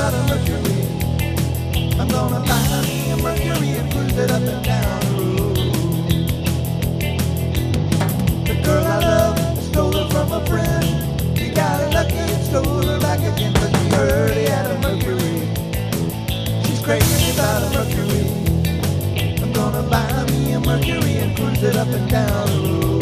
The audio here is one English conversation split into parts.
about a Mercury. I'm gonna buy me a Mercury and cruise it up and down the road. The girl I love stole her from a friend. She got it lucky and stole her back again, but she heard he had a Mercury. She's crazy about a Mercury. I'm gonna buy me a Mercury and cruise it up and down the road.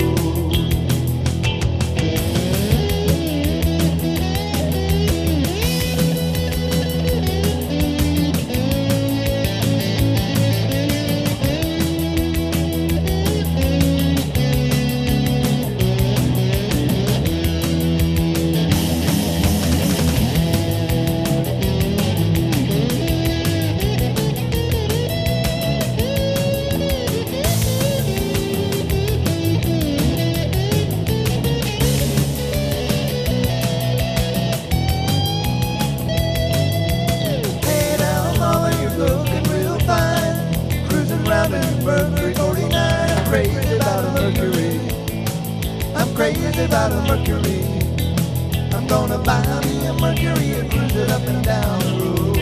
Mercury 49, I'm crazy about a Mercury. I'm crazy about a Mercury. I'm gonna buy me a Mercury and cruise it up and down the road.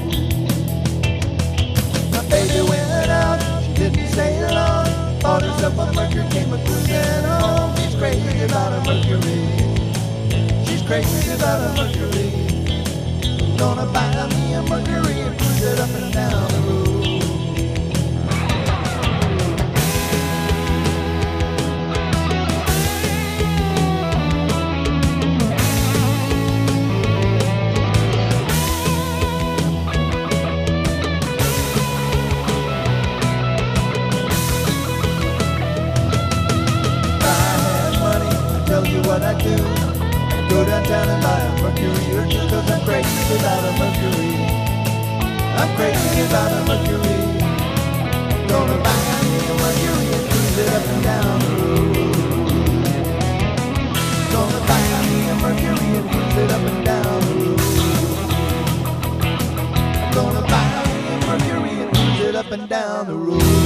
My baby went out, she didn't stay long. Bought herself a Mercury, came a cruising home. She's crazy about a Mercury. She's crazy about a Mercury. Gonna buy me a Mercury and cruise it up and down the road. What I do, go downtown and buy a Mercury or two, 'cause I'm crazy about a Mercury. I'm crazy about a Mercury. Gonna buy me a Mercury and cruise it up and down the road. Gonna buy me a Mercury and cruise it up and down the road. Gonna buy me a Mercury and cruise it up and down the road.